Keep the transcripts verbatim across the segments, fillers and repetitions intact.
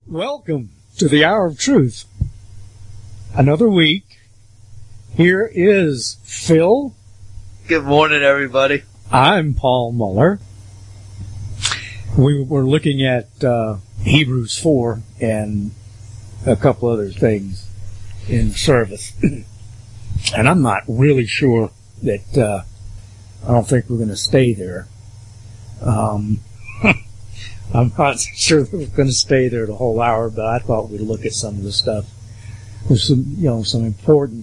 Welcome to the Hour of Truth. Another week. Here is Phil. Good morning, everybody. I'm Paul Muller. We were looking at uh, Hebrews four and a couple other things in service. And I'm not really sure that, uh, I don't think we're going to stay there. Um, I'm not sure that we're going to stay there the whole hour, but I thought we'd look at some of the stuff. There's some, you know, some important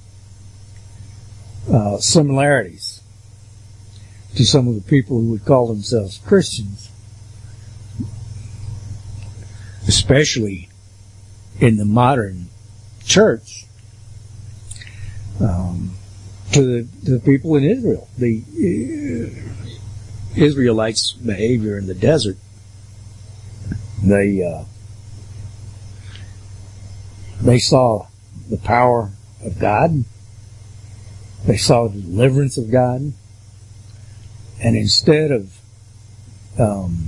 uh, similarities to some of the people who would call themselves Christians, especially in the modern church, um, to the, to the people in Israel. The uh, Israelites' behavior in the desert. They uh, they saw the power of God. They saw the deliverance of God. And instead of um,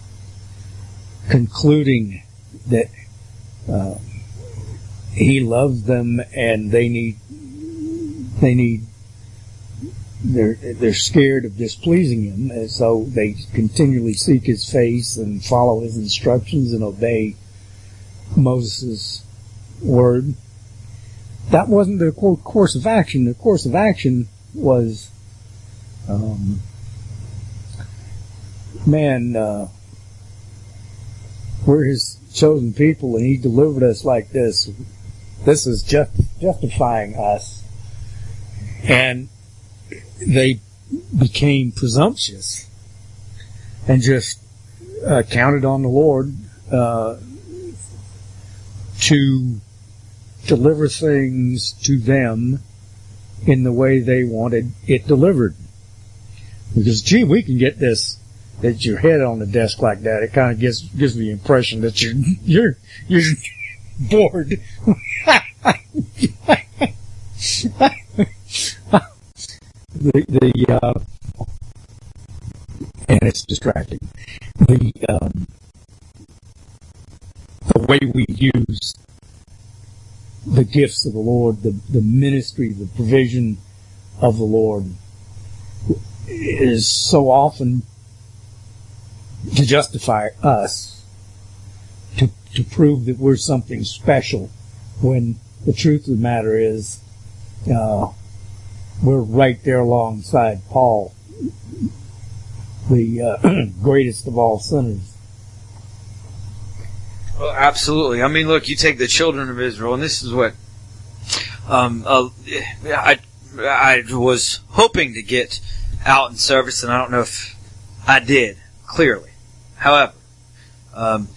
concluding that uh, He loves them and they need they need they're they're scared of displeasing Him, and so they continually seek His face and follow His instructions and obey Moses' word. That wasn't the course of action. The course of action was, um, man, uh, we're His chosen people, and He delivered us like this. This is just justifying us, and they became presumptuous and just uh, counted on the Lord uh, to deliver things to them in the way they wanted it delivered. Because, gee, we can get this, that your head on the desk like that. It kind of gives gives the impression that you're you're you're bored. The, the, uh, and it's distracting. The, um, the way we use the gifts of the Lord, the, the ministry, the provision of the Lord is so often to justify us, to, to prove that we're something special, when the truth of the matter is, uh, we're right there alongside Paul, the uh, greatest of all sinners. Well, absolutely. I mean, look, you take the children of Israel, and this is what um, uh, I I was hoping to get out in service, and I don't know if I did, clearly. However, um,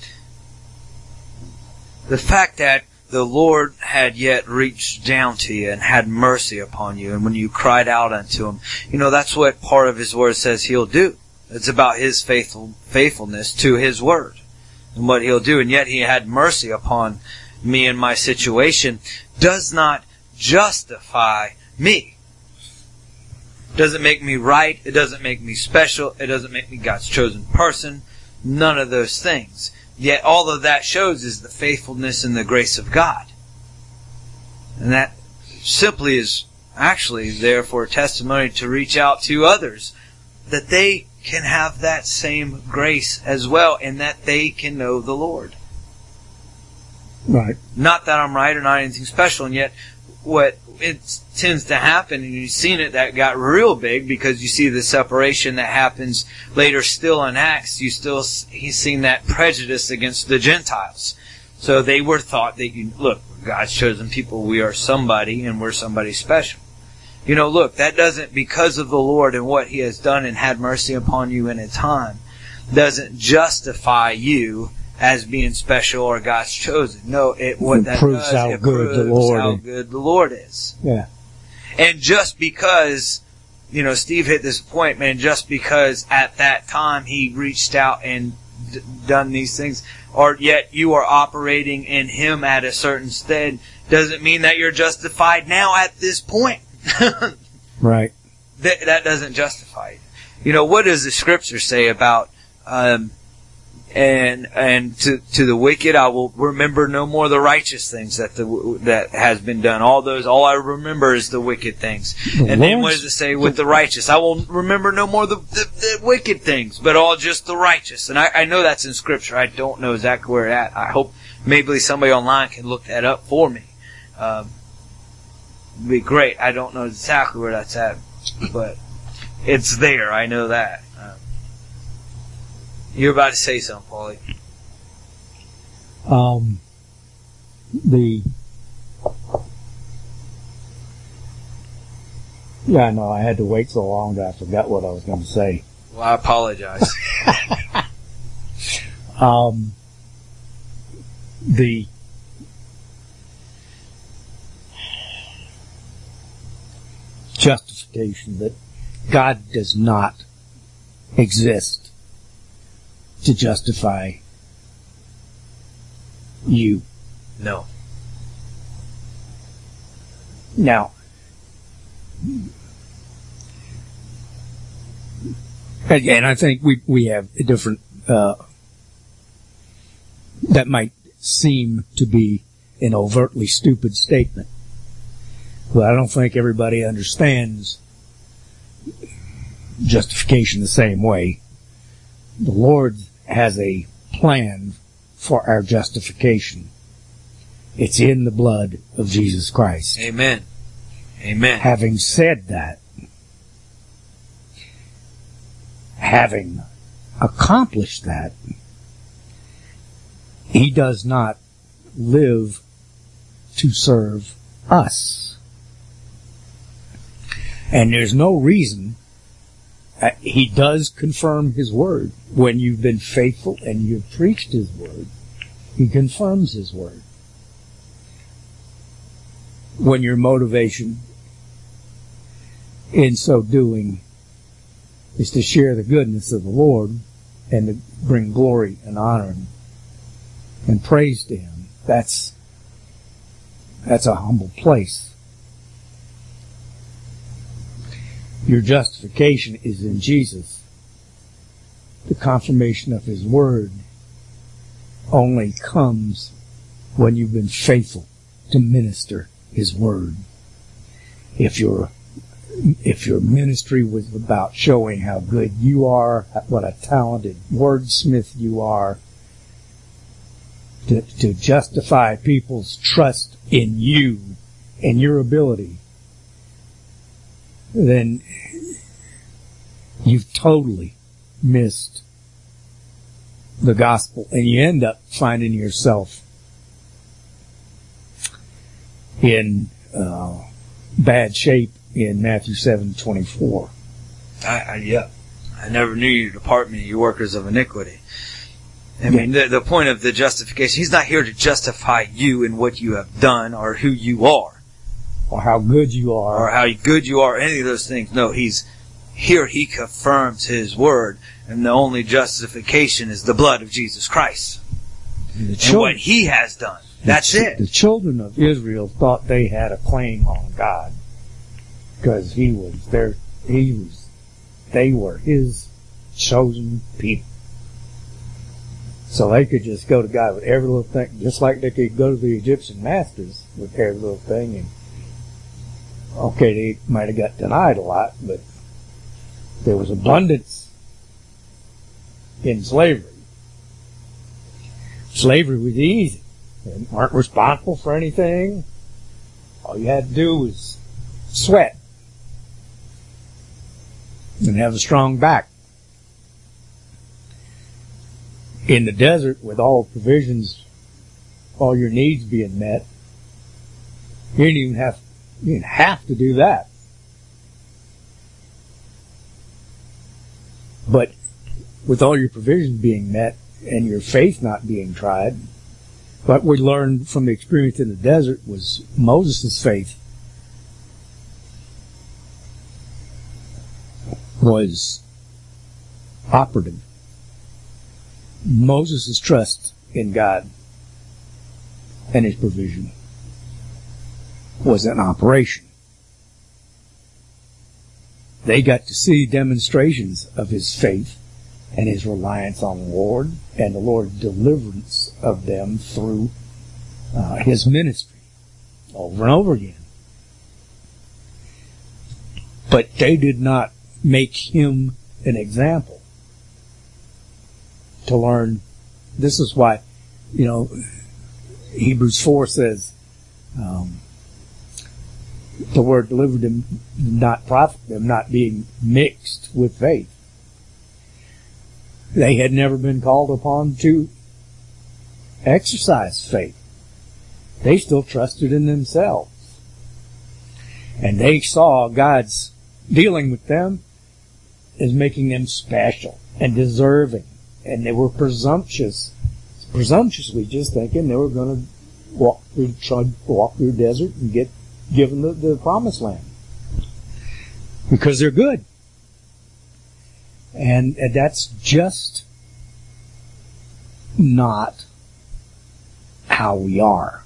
the fact that the Lord had yet reached down to you and had mercy upon you, and when you cried out unto Him, you know, that's what part of His Word says He'll do. It's about His faithful faithfulness to His Word and what He'll do. And yet He had mercy upon me and my situation does not justify me. Doesn't make me right. It doesn't make me special. It doesn't make me God's chosen person. None of those things. Yet all of that shows is the faithfulness and the grace of God. And that simply is actually there for a testimony to reach out to others, that they can have that same grace as well, and that they can know the Lord. Right. Not that I'm right or not anything special, and yet what it tends to happen, and you've seen it, that got real big, because you see the separation that happens later still in Acts. You still, he's seen that prejudice against the Gentiles. So they were thought that, you look, God's chosen people, we are somebody, and we're somebody special. You know, look, that doesn't, because of the Lord and what He has done and had mercy upon you in a time, doesn't justify you as being special or God's chosen. No, it what it that proves does, how it good proves the Lord how is. good the Lord is. Yeah. And just because, you know, Steve hit this point, man, just because at that time He reached out and d- done these things, or yet you are operating in Him at a certain stead, doesn't mean that you're justified now at this point. Right. That, that doesn't justify it. You know, what does the Scripture say about um, And and to to the wicked, I will remember no more the righteous things that the that has been done. All those, all I remember is the wicked things. The and then what Lord's- does it say with the righteous? I will remember no more the, the, the wicked things, but all just the righteous. And I, I know that's in Scripture. I don't know exactly where it's at. I hope maybe somebody online can look that up for me. Um, it'd be great. I don't know exactly where that's at, but it's there. I know that. Um, You're about to say something, Paulie. Um, the yeah, no, I had to wait so long that I forgot what I was going to say. Well, I apologize. Um, the justification that God does not exist to justify you. No. Now, again, I think we we have a different. Uh, that might seem to be an overtly stupid statement, but I don't think everybody understands justification the same way. The Lord has a plan for our justification. It's in the blood of Jesus Christ. Amen. Amen. Having said that, having accomplished that, He does not live to serve us. And there's no reason. Uh, he does confirm His word. When you've been faithful and you've preached His word, He confirms His word. When your motivation in so doing is to share the goodness of the Lord and to bring glory and honor and, and praise to Him, that's that's a humble place. Your justification is in Jesus. The confirmation of His word only comes when you've been faithful to minister His word. If your if your ministry was about showing how good you are, what a talented wordsmith you are, to, to justify people's trust in you and your ability, then you've totally missed the gospel, and you end up finding yourself in uh, bad shape in Matthew seven twenty-four. I, I, yeah. I never knew you depart me, you workers of iniquity. I mean, the, the point of the justification, He's not here to justify you in what you have done or who you are. Or how good you are. Or how good you are, any of those things. No, He's here, He confirms His word, and the only justification is the blood of Jesus Christ. And, the and children, what He has done. That's the, it. The children of Israel thought they had a claim on God because He was their, He was, they were His chosen people. So they could just go to God with every little thing, just like they could go to the Egyptian masters with every little thing. And okay, they might have got denied a lot, but there was abundance in slavery. Slavery was easy. They weren't responsible for anything. All you had to do was sweat and have a strong back. In the desert, with all provisions, all your needs being met, you didn't even have you didn't have to do that. But with all your provisions being met and your faith not being tried, what we learned from the experience in the desert was Moses' faith was operative. Moses' trust in God and His provision was an operation. They got to see demonstrations of his faith and his reliance on the Lord and the Lord's deliverance of them through uh, his ministry over and over again. But they did not make him an example to learn. This is why, you know, Hebrews four says, um, the word delivered them not profit them, not being mixed with faith. They had never been called upon to exercise faith. They still trusted in themselves. And they saw God's dealing with them as making them special and deserving. And they were presumptuous, presumptuously just thinking they were going to walk through, walk through the desert and get given the, the promised land. Because they're good. And, and that's just not how we are.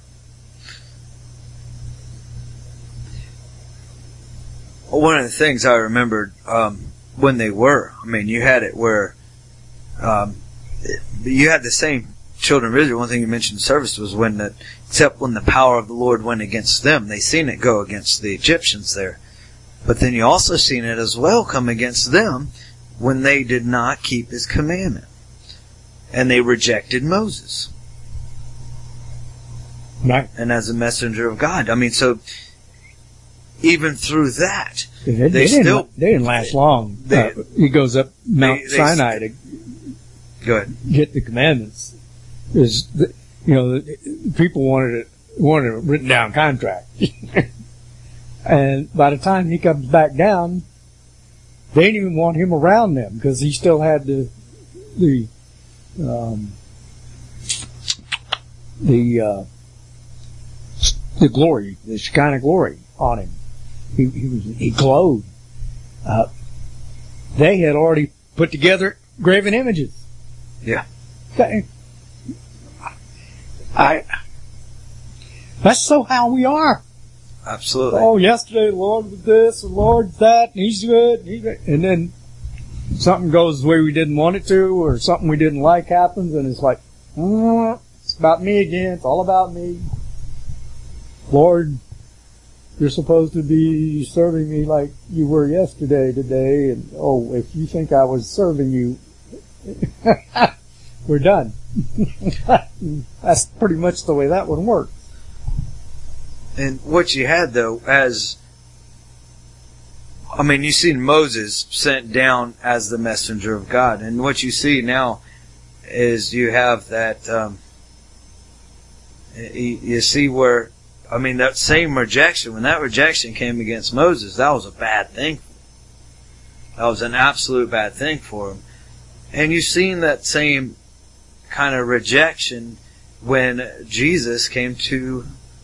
One of the things I remembered um, when they were, I mean, you had it where um, you had the same children of Israel. One thing you mentioned in service was when the, except when the power of the Lord went against them, they seen it go against the Egyptians there. But then you also seen it as well come against them when they did not keep his commandment. And they rejected Moses. Right. And as a messenger of God. I mean, so even through that, they, they, they still... Didn't, they didn't last long. They, uh, he goes up Mount they, they, Sinai to go ahead. get the commandments. Is the, you know, the, people wanted it, wanted a written down contract. And by the time he comes back down, they didn't even want him around them because he still had the, the, um, the, uh, the glory, the Shekinah glory on him. He, he was, he glowed. Uh, they had already put together graven images. Yeah. Okay. I, that's so how we are. Absolutely. Oh, yesterday the Lord was this, the Lord's that, and He's good, and, he's good. And then something goes the way we didn't want it to, or something we didn't like happens, and it's like, mm, it's about me again, it's all about me. Lord, you're supposed to be serving me like you were yesterday, today, and oh, if you think I was serving you, we're done. That's pretty much the way that one works. And what you had, though, as, I mean, you seen Moses sent down as the messenger of God. And what you see now is you have that, um, you, you see where, I mean, that same rejection, when that rejection came against Moses, that was a bad thing. That was an absolute bad thing for him. And you've seen that same kind of rejection when Jesus came to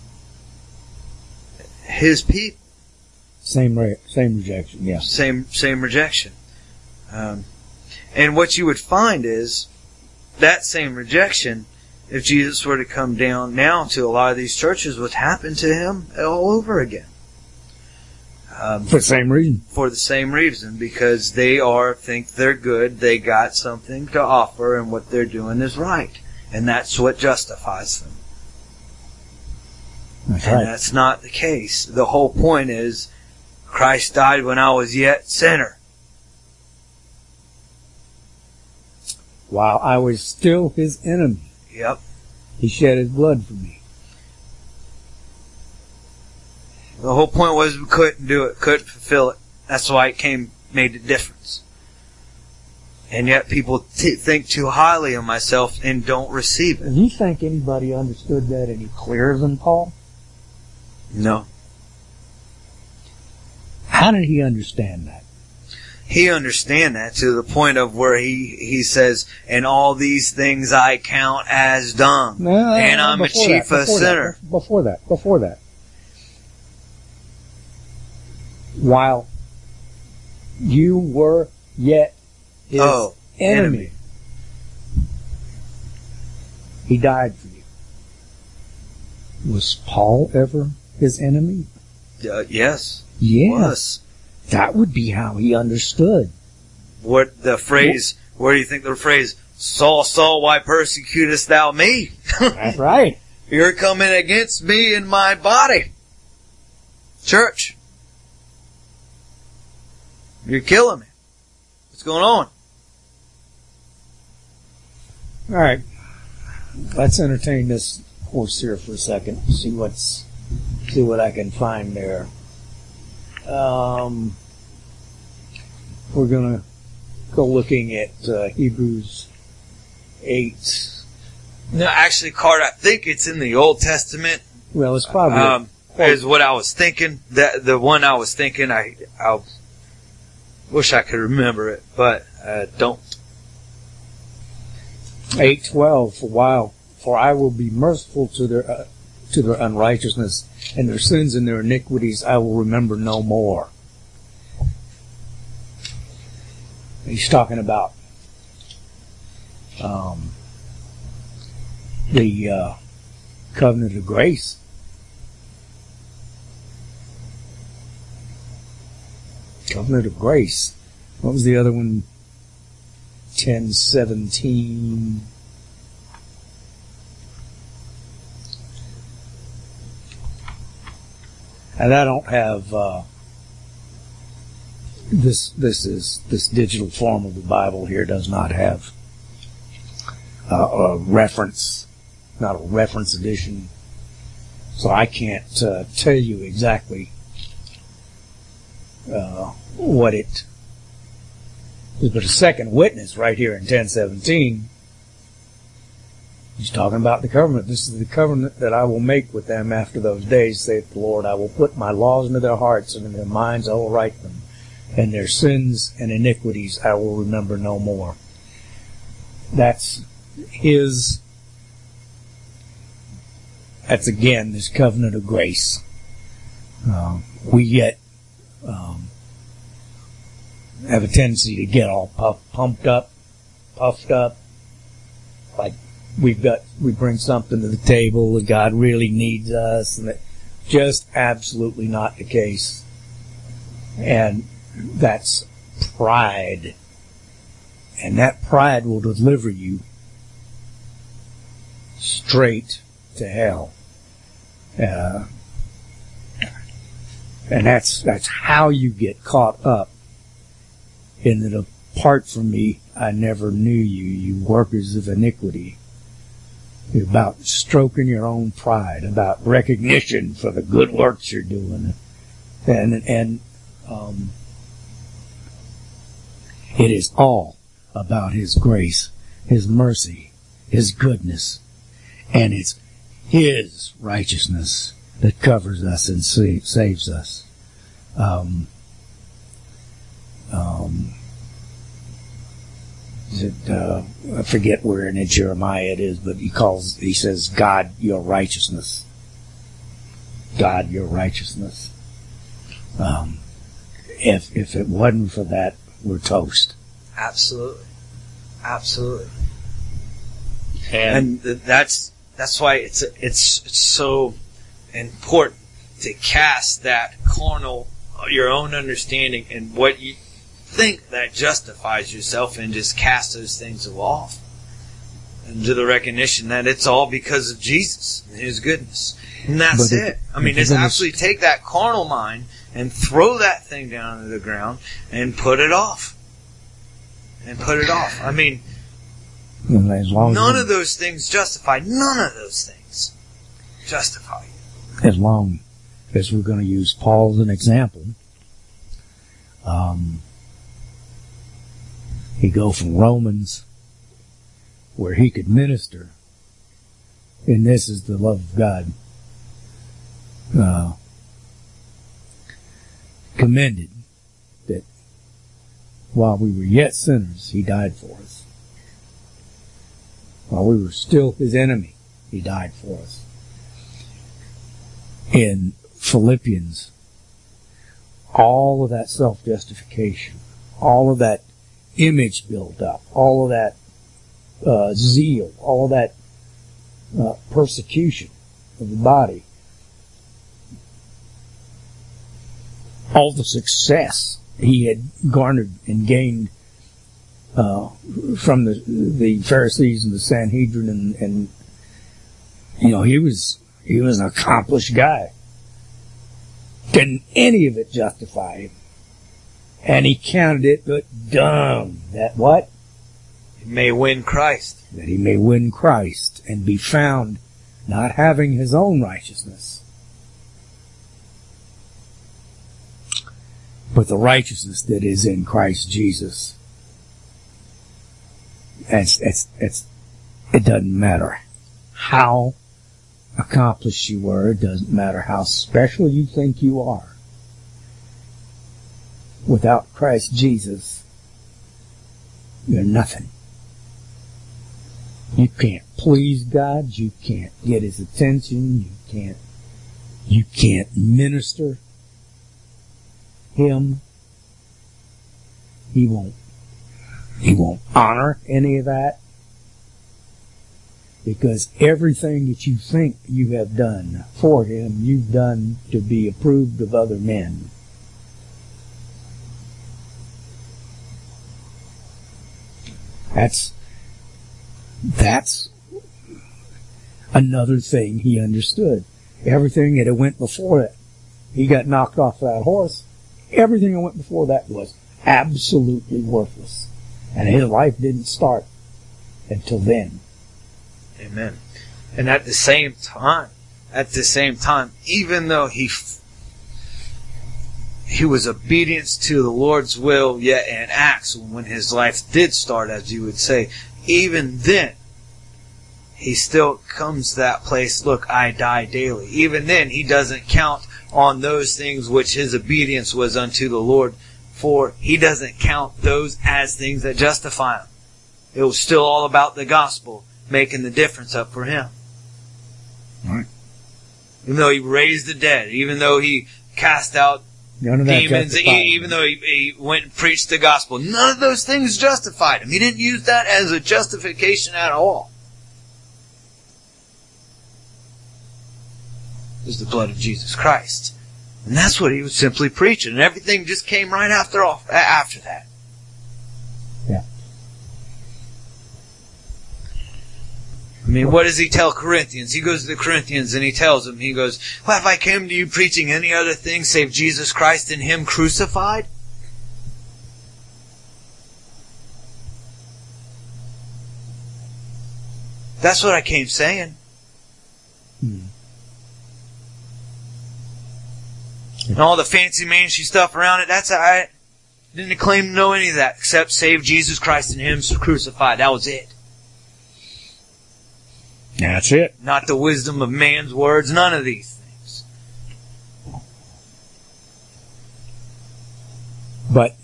his people. Same re- same rejection, yeah. Same same rejection. Um, and what you would find is that same rejection, if Jesus were to come down now to a lot of these churches, would happen to him all over again. Um, for the same reason. For the same reason, because they are think they're good, they got something to offer, and what they're doing is right, and that's what justifies them. That's and right. That's not the case. The whole point is, Christ died when I was yet sinner. While I was still His enemy. Yep. He shed His blood for me. The whole point was we couldn't do it, couldn't fulfill it. That's why it came, made a difference. And yet people t- think too highly of myself and don't receive it. Do you think anybody understood that any clearer than Paul? No. How did he understand that? He understand that to the point of where he, he says, and all these things I count as dung. No, no, and no, I'm a before chief that, of before sinner. That, before that, before that. While you were yet His oh, enemy, enemy, He died for you. Was Paul ever His enemy? Uh, yes. Yes. Was. That would be how he understood. What the phrase, Where do you think the phrase, Saul, Saul, why persecutest thou me? That's right. You're coming against me in my body. Church. You're killing me. What's going on? All right. Let's entertain this horse here for a second. See what's, see what I can find there. Um, we're gonna go looking at uh, Hebrews eight. No, actually, Cart, I think it's in the Old Testament. Well, it's probably um, is what I was thinking. That the one I was thinking. I I wish I could remember it, but I don't. eight twelve. For a while, for I will be merciful to their uh, to their unrighteousness, and their sins and their iniquities I will remember no more. He's talking about um, the uh, covenant of grace. Covenant of grace. What was the other one? ten seventeen. And I don't have uh, this. This is this digital form of the Bible here does not have uh, a reference, not a reference edition, so I can't uh, tell you exactly uh, what it. But a second witness right here in ten seventeen. He's talking about the covenant. This is the covenant that I will make with them after those days, saith the Lord. I will put my laws into their hearts, and in their minds I will write them. And their sins and iniquities I will remember no more. That's his, that's again this covenant of grace. Uh, we get, um, have a tendency to get all puff, pumped up, puffed up, like we've got, we bring something to the table that God really needs us, and that just absolutely not the case. And that's pride. And that pride will deliver you straight to hell. Uh, and that's, that's how you get caught up in that apart from me, I never knew you, you workers of iniquity. About stroking your own pride, about recognition for the good works you're doing. And, and, um, it is all about His grace, His mercy, His goodness, and it's His righteousness that covers us and save, saves us. Um, um, Is it, uh, I forget where in Jeremiah it is, but he calls, he says, God, your righteousness. God, your righteousness. Um, if, if it wasn't for that, we're toast. Absolutely. Absolutely. And, and th- that's, that's why it's, it's, it's so important to cast that carnal, your own understanding and what you think that justifies yourself, and just cast those things off into the recognition that it's all because of Jesus and His goodness. And that's it, it. I mean, it's actually take that carnal mind and throw that thing down to the ground and put it off. And put it off. I mean, as long none as of those things justify. None of those things justify you. As long as we're going to use Paul as an example, um, he go from Romans, where he could minister, and this is the love of God, uh, commended, that while we were yet sinners, He died for us. While we were still His enemy, He died for us. In Philippians, all of that self-justification, all of that image built up, all of that uh, zeal, all of that uh, persecution of the body, all the success he had garnered and gained uh, from the the Pharisees and the Sanhedrin, and, and you know, he was he was an accomplished guy. Didn't any of it justify him, and he counted it but dumb that what he may win Christ, that he may win Christ and be found not having his own righteousness, but the righteousness that is in Christ Jesus. It's, it's, it's, it doesn't matter how accomplished you were. It doesn't matter how special you think you are. Without Christ Jesus, you're nothing. You can't please God. You can't get His attention. You can't, you can't minister Him. He won't, He won't honor any of that. Because everything that you think you have done for Him, you've done to be approved of other men. That's, that's another thing he understood. Everything that had went before that, he got knocked off that horse. Everything that went before that was absolutely worthless. And his life didn't start until then. Amen. And at the same time, at the same time, even though he he was obedient to the Lord's will, yet in acts, when his life did start, as you would say, even then, he still comes to that place, look, I die daily. Even then, he doesn't count on those things which his obedience was unto the Lord, for he doesn't count those as things that justify him. It was still all about the gospel, making the difference up for him. Right. Even though he raised the dead, even though he cast out demons, even though he, he went and preached the gospel, none of those things justified him. He didn't use that as a justification at all. It was the blood of Jesus Christ. And that's what he was simply preaching. And everything just came right after all, after that. Yeah. I mean, what does he tell Corinthians? He goes to the Corinthians and he tells them, he goes, well, have I come to you preaching any other thing save Jesus Christ and Him crucified? That's what I came saying. Hmm. And all the fancy mangy stuff around it, that's, I didn't claim to know any of that except save Jesus Christ and Him crucified. That was it. That's it. Not the wisdom of man's words, none of these things. But,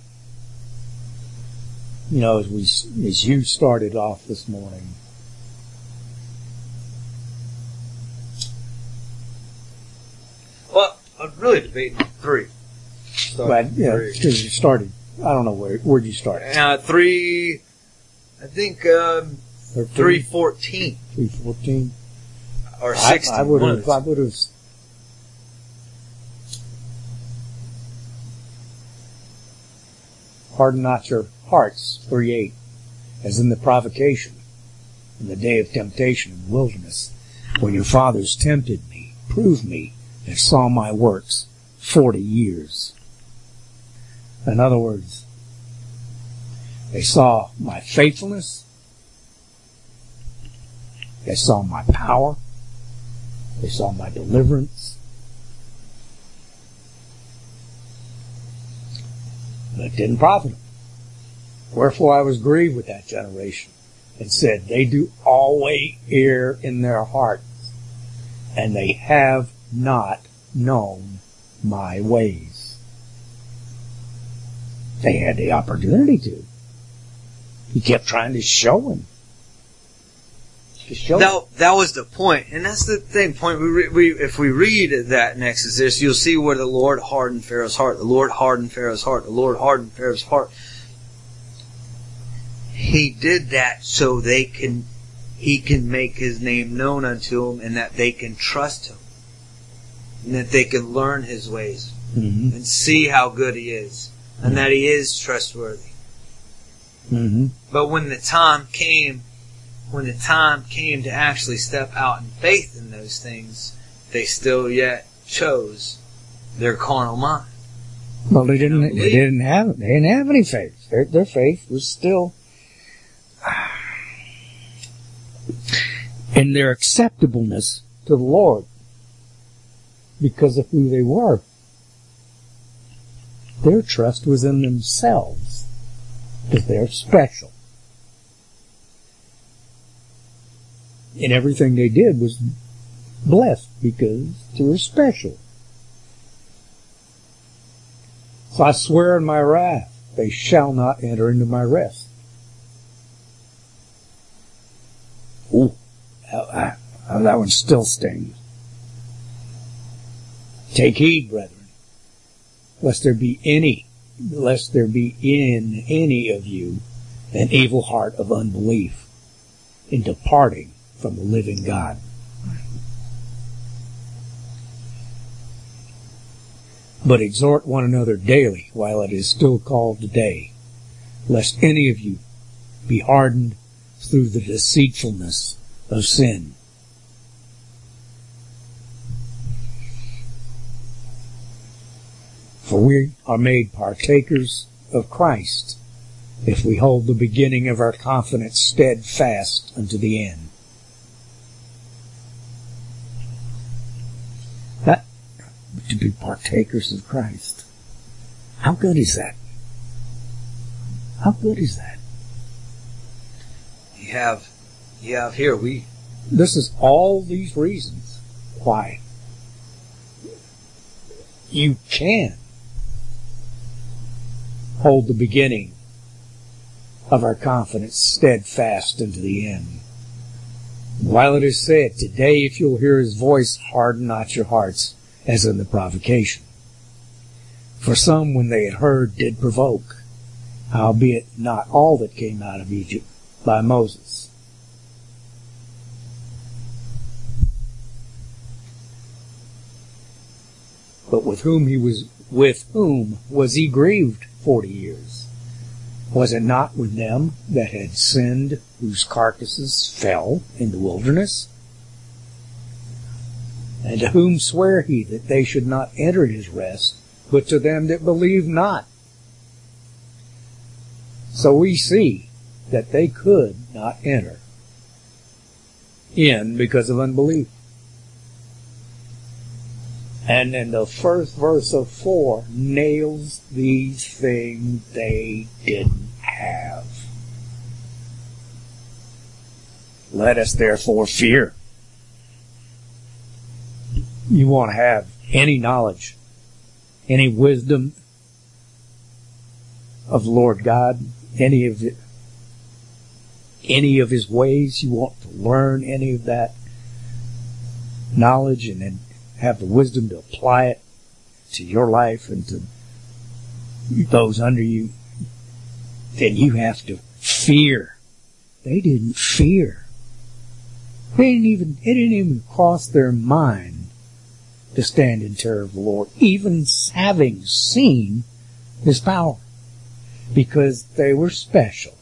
you know, as we, as you started off this morning, well, I'm really debating three. but yeah, because you started, I don't know where, where'd you start? Uh, three, I think, um, three fourteen. three fourteen. Or sixteen. I, I would have, I would have, harden not your hearts, three eight, as in the provocation, in the day of temptation in the wilderness, when your fathers tempted me, proved me, and saw my works forty years. In other words, they saw my faithfulness, they saw my power, they saw my deliverance, but it didn't profit them. Wherefore I was grieved with that generation, and said, they do always err in their hearts, and they have not known my ways. They had the opportunity to. He kept trying to show him. To show that, him. that was the point. And that's the thing. Point. We, re, we If we read that in Exodus, you'll see where the Lord hardened Pharaoh's heart. The Lord hardened Pharaoh's heart. The Lord hardened Pharaoh's heart. He did that so they can, he can make his name known unto them, and that they can trust him. And that they can learn his ways. Mm-hmm. And see how good he is. And that he is trustworthy. Mm-hmm. But when the time came, when the time came to actually step out in faith in those things, they still yet chose their carnal mind. Well, they didn't. They didn't have. They didn't have any faith. Their, their faith was still in their acceptableness to the Lord because of who they were. Their trust was in themselves because they're special, and everything they did was blessed because they were special. So I swear in my wrath, they shall not enter into my rest. Ooh, that, that one still stings. Take heed, brethren, lest there be any, lest there be in any of you an evil heart of unbelief in departing from the living God. But exhort one another daily while it is still called today, lest any of you be hardened through the deceitfulness of sin. For we are made partakers of Christ if we hold the beginning of our confidence steadfast unto the end. That to be partakers of Christ. How good is that? How good is that? You have, you have here, we... This is all these reasons why you can hold the beginning of our confidence steadfast unto the end. While it is said, today if you'll hear his voice, harden not your hearts, as in the provocation. For some, when they had heard, did provoke, howbeit not all that came out of Egypt by Moses. But with whom he was, with whom was he grieved forty years? Was it not with them that had sinned, whose carcasses fell in the wilderness? And to whom sware he that they should not enter his rest, but to them that believe not? So we see that they could not enter in because of unbelief. And then the first verse of four nails these things they didn't have. Let us therefore fear. You want to have any knowledge, any wisdom of the Lord God, any of it, any of his ways, you want to learn any of that knowledge and then have the wisdom to apply it to your life and to those under you, then you have to fear. They didn't fear. They didn't even, it didn't even cross their mind to stand in terror of the Lord, even having seen his power, because they were special.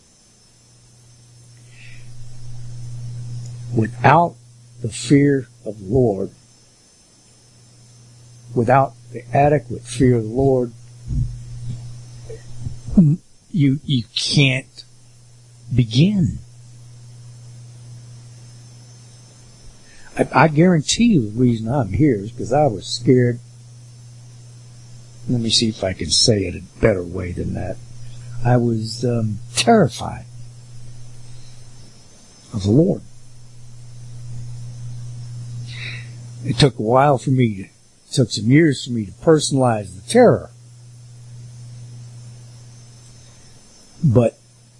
Without the fear of the Lord, without the adequate fear of the Lord, you you can't begin. I, I guarantee you the reason I'm here is because I was scared. Let me see if I can say it a better way than that. I was um, terrified of the Lord. It took a while for me to, it took some years for me to personalize the terror. But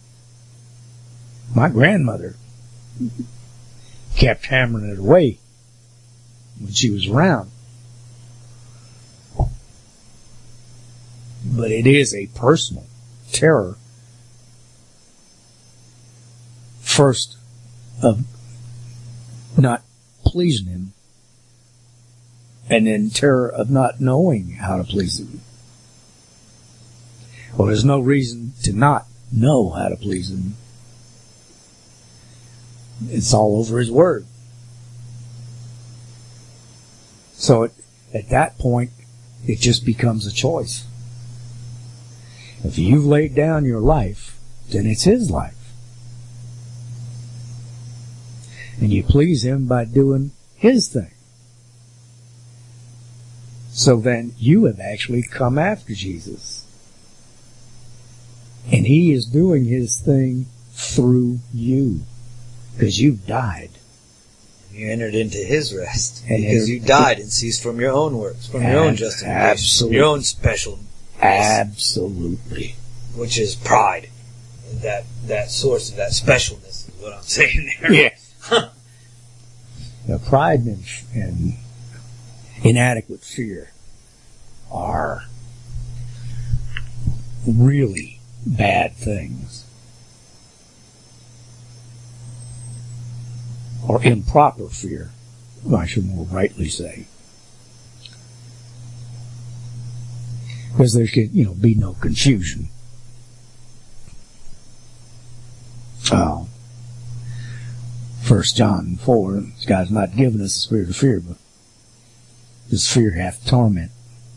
my grandmother kept hammering it away when she was around. But it is a personal terror. First, of not pleasing him, and then terror of not knowing how to please him. Well, there's no reason to not know how to please him. It's all over his word. So it, at that point, it just becomes a choice. If you've laid down your life, then it's his life. And you please him by doing his thing. So then you have actually come after Jesus. And he is doing his thing through you. Because you've died. You entered into his rest. And because entered, you died and ceased from your own works, from your own justification, absolutely. from your own special. Absolutely. Which is pride. That that source of that specialness is what I'm saying there. Yeah. Now, pride and, and inadequate fear are really bad things. Or improper fear, I should more rightly say. Because there can, you know, be no confusion. Oh. First John four, God's not given us a spirit of fear, but this fear hath torment.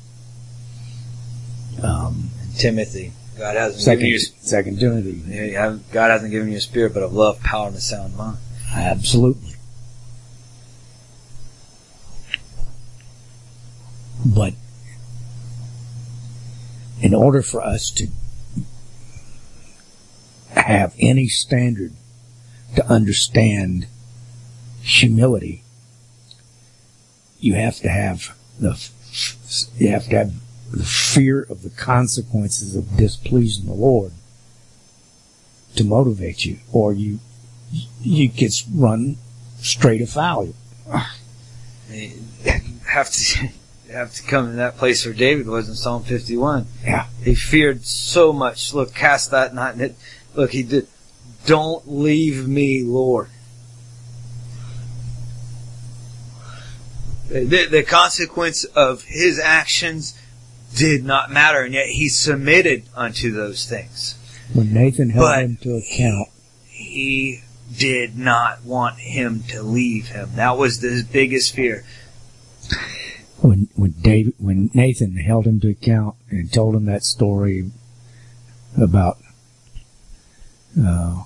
Um, Timothy, God hasn't second, given you Second Timothy. Yeah, God hasn't given you a spirit, but of love, power, and a sound mind. Absolutely. But in order for us to have any standard to understand humility, you have to have the you have to have the fear of the consequences of displeasing the Lord to motivate you, or you you get run straight afoul. You have to you have to come to that place where David was in Psalm fifty-one. Yeah, he feared so much. Look, cast that not in it. Look, he did. Don't leave me, Lord. The, the consequence of his actions did not matter, and yet he submitted unto those things. When Nathan held but him to account, he did not want him to leave him. That was his biggest fear. When when David when Nathan held him to account and told him that story about uh,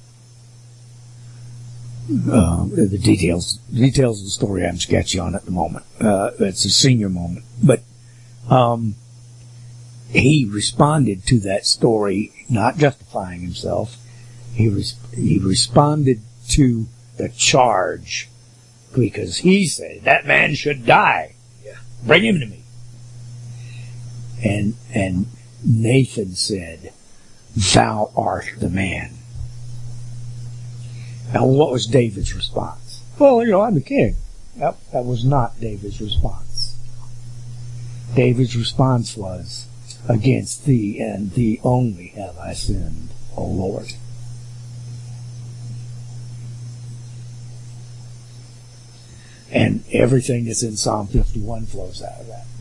uh, the details details of the story, I'm sketchy on at the moment. Uh, it's a senior moment, but um, he responded to that story, not justifying himself. He res- he responded to the charge because he said that man should die. Yeah. Bring him to me. And and Nathan said, "Thou art the man." Now, what was David's response? Well, you know, I'm the king. Nope, that was not David's response. David's response was, "Against thee and thee only have I sinned, O Lord." And everything that's in Psalm fifty-one flows out of that.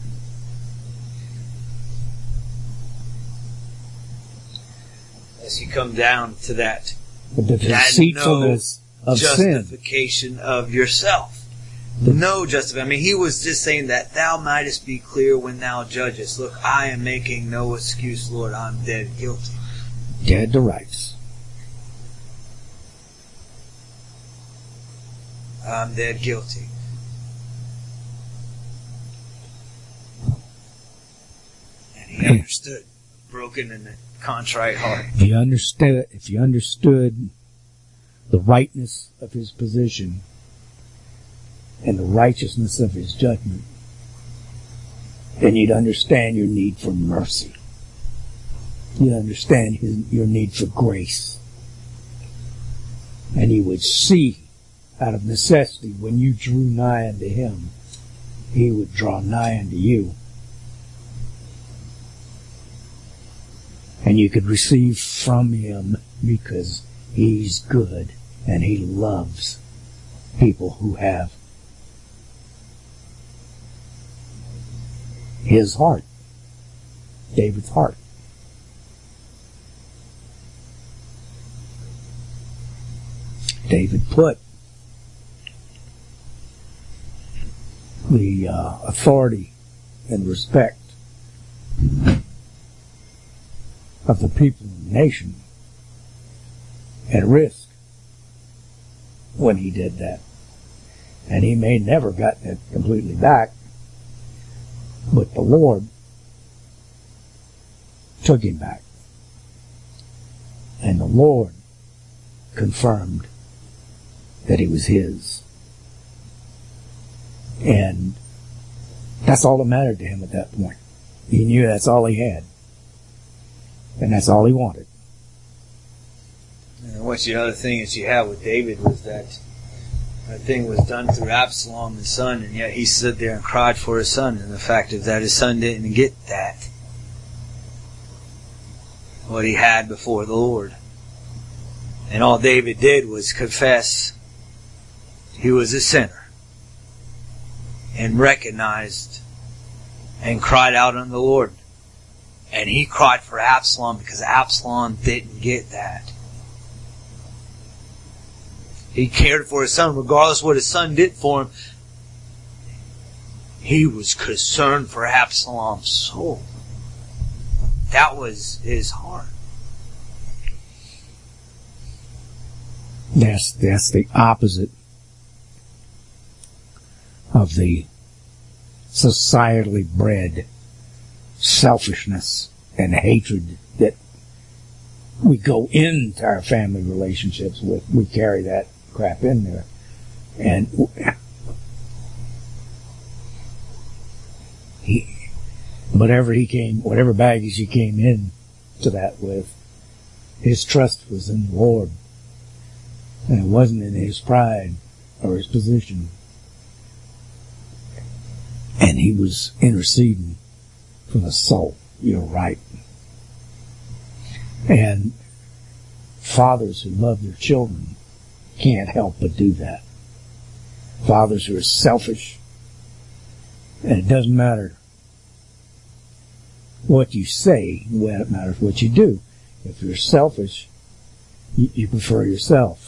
As you come down to that, But the deceitfulness no of sin. justification of yourself. No justification. I mean, he was just saying that thou mightest be clear when thou judgest. Look, I am making no excuse, Lord. I'm dead guilty. Dead to rights. I'm dead guilty. And he understood. Broken and a contrite heart. If you understood, if you understood the rightness of his position and the righteousness of his judgment, then you'd understand your need for mercy. You'd understand his, your need for grace. And you would see, out of necessity, when you drew nigh unto him, he would draw nigh unto you. And you could receive from him because he's good and he loves people who have his heart, David's heart. David put the uh, authority and respect of the people and the nation at risk when he did that. And he may never gotten it completely back, but the Lord took him back. And the Lord confirmed that he was his. And that's all that mattered to him at that point. He knew that's all he had. And that's all he wanted. And what's the other thing that you had with David was that that thing was done through Absalom, his son, and yet he stood there and cried for his son. And the fact is that his son didn't get that, what he had before the Lord. And all David did was confess he was a sinner and recognized and cried out unto the Lord. And he cried for Absalom because Absalom didn't get that. He cared for his son regardless of what his son did for him. He was concerned for Absalom's soul. That was his heart. That's, that's the opposite of the societally bred selfishness and hatred that we go into our family relationships with. We carry that crap in there. And he, whatever he came, whatever baggage he came in to that with, his trust was in the Lord. And it wasn't in his pride or his position. And he was interceding for the soul. You're right. And fathers who love their children can't help but do that. Fathers who are selfish, and it doesn't matter what you say, it matters what you do. If you're selfish, you, you prefer yourself.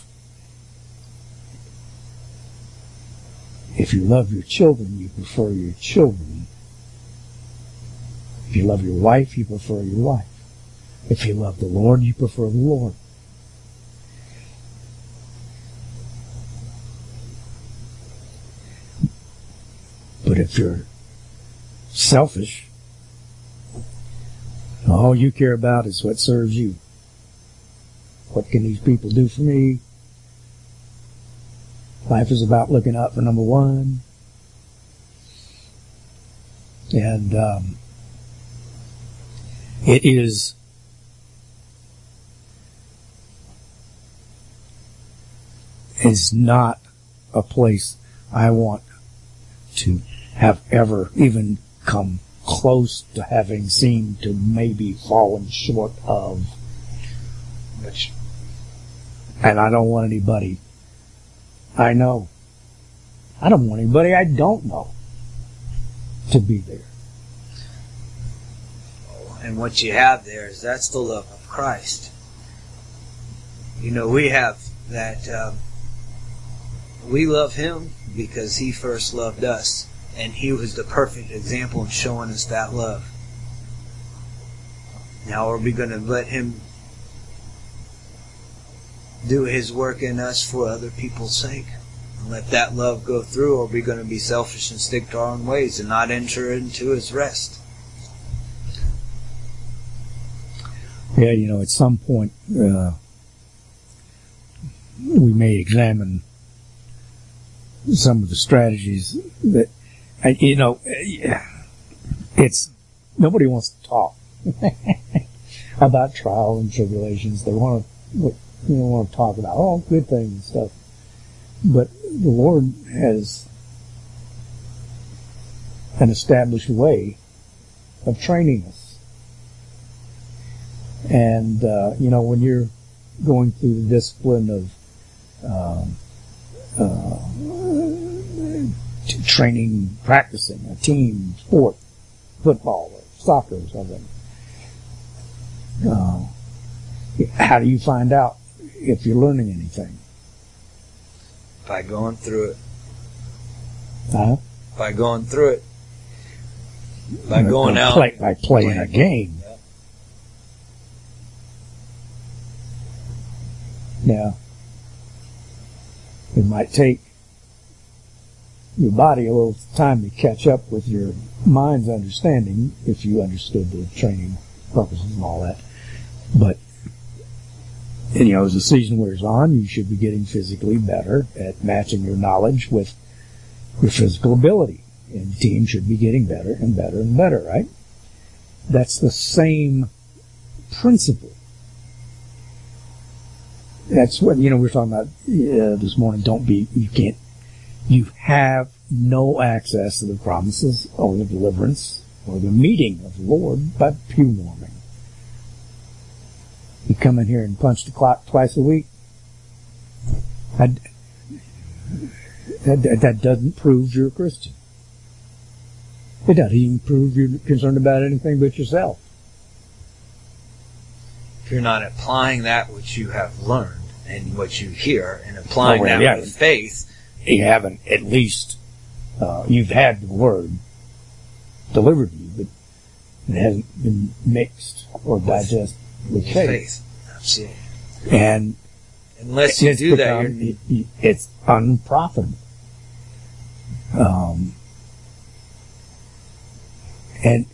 If you love your children, you prefer your children. If you love your wife, you prefer your wife. If you love the Lord, you prefer the Lord. But if you're selfish, all you care about is what serves you. What can these people do for me? Life is about looking out for number one. And um, it is is not a place I want to have ever even come close to having seemed to maybe fallen short of. Which, and I don't want anybody I know. I don't want anybody I don't know to be there. And what you have there is that's the love of Christ. You know, we have that um, we love Him because He first loved us. And He was the perfect example in showing us that love. Now are we going to let Him do His work in us for other people's sake? And let that love go through? Or are we going to be selfish and stick to our own ways and not enter into His rest? Yeah, you know, at some point uh, we may examine some of the strategies that, you know, it's, nobody wants to talk about trial and tribulations. They want to, you know, want to talk about all good things and stuff. But the Lord has an established way of training us. And, uh, you know, when you're going through the discipline of um, uh, training, practicing a team sport, football or soccer or something, uh, how do you find out if you're learning anything? By going through it. Huh? By going through it. By By going out. Play, by playing, playing a game. Yeah. Now, it might take your body a little time to catch up with your mind's understanding, if you understood the training purposes and all that. But, and, you know, as the season wears on, you should be getting physically better at matching your knowledge with your physical ability. And the team should be getting better and better and better, right? That's the same principle. That's what, you know, we were talking about uh, this morning. Don't be, you can't, you have no access to the promises or the deliverance or the meeting of the Lord by pew warming. You come in here and punch the clock twice a week. That, that, that doesn't prove you're a Christian. It doesn't even prove you're concerned about anything but yourself. If you're not applying that which you have learned and what you hear and applying oh, well, that yeah. with faith, you haven't at least uh, you've had the word delivered to you, but it hasn't been mixed or digested with, with faith. faith. Absolutely. And unless you do become, that, you're... it, it's unprofitable. Um, and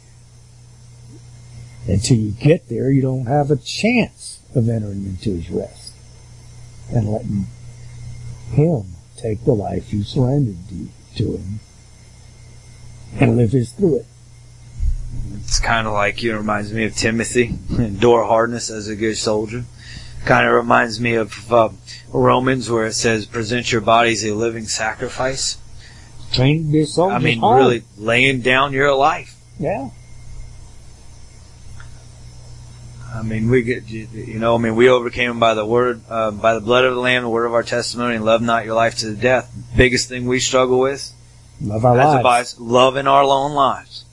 until you get there, you don't have a chance of entering into His rest and letting Him take the life you surrendered to, to Him and live His through it. It's kind of like, you know, reminds me of Timothy, endure hardness as a good soldier. Kind of reminds me of uh, Romans, where it says, present your bodies a living sacrifice. Train to be a soldier. I mean, hard. really laying down your life. Yeah. I mean, we get, you know, I mean, we overcame by the word, uh, by the blood of the Lamb, the word of our testimony, and love not your life to the death. Biggest thing we struggle with, love our as lives. A love in our own lives.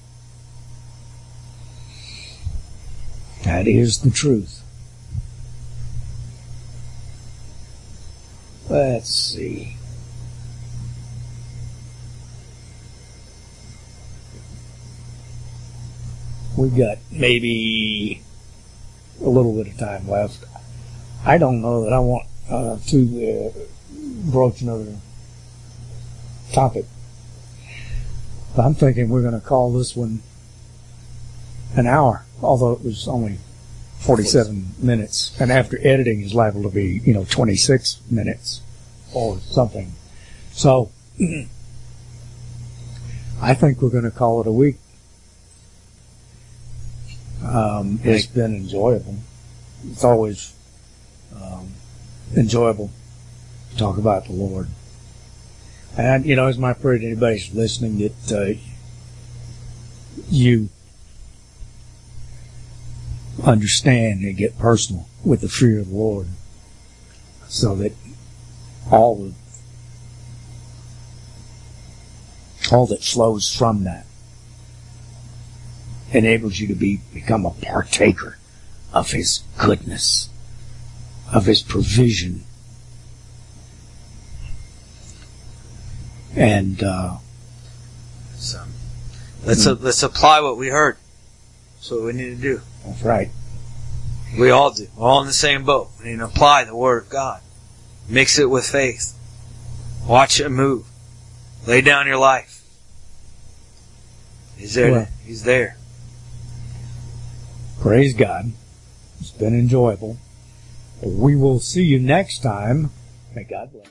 That is the truth. Let's see. We've got maybe a little bit of time left. I don't know that I want uh, to uh, broach another topic. But I'm thinking we're going to call this one an hour, although it was only forty-seven minutes. And after editing is liable to be, you know, twenty-six minutes or something. So I think we're going to call it a week. Um, it's been enjoyable. It's always um, enjoyable to talk about the Lord. And, you know, it's my prayer to anybody who's listening that uh, you understand and get personal with the fear of the Lord, so that all the, all that flows from that enables you to be become a partaker of His goodness, of His provision. And uh, so let's uh, let's apply what we heard. That's what we need to do. That's right. We all do. We're all in the same boat. We need to apply the Word of God. Mix it with faith. Watch it move. Lay down your life. He's there. Well, He's there. Praise God. It's been enjoyable. We will see you next time. May God bless.